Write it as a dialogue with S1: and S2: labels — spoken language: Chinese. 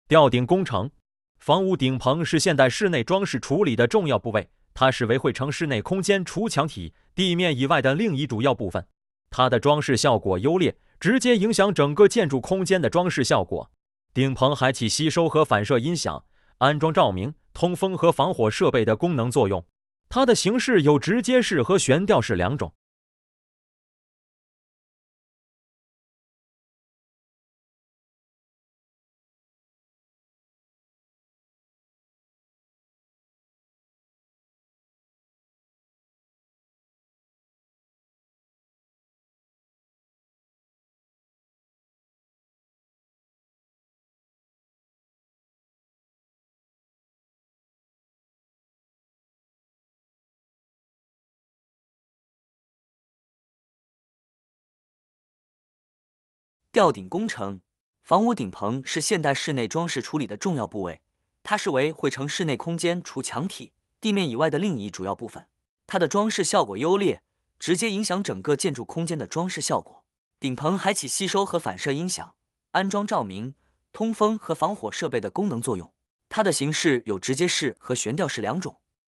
S1: 吊顶工程，房屋顶棚是现代室内装饰处理的重要部位，它是维护城室内空间除墙体、地面以外的另一主要部分。它的装饰效果优劣，直接影响整个建筑空间的装饰效果。顶棚还起吸收和反射音响、安装照明、通风和防火设备的功能作用。它的形式有直接式和悬吊式两种。
S2: 吊顶工程，房屋顶棚是现代室内装饰处理的重要部位，它是为绘成室内空间除墙体、地面以外的另一主要部分。它的装饰效果优劣，直接影响整个建筑空间的装饰效果。顶棚还起吸收和反射音响、安装照明、通风和防火设备的功能作用。它的形式有直接式和悬吊式两种。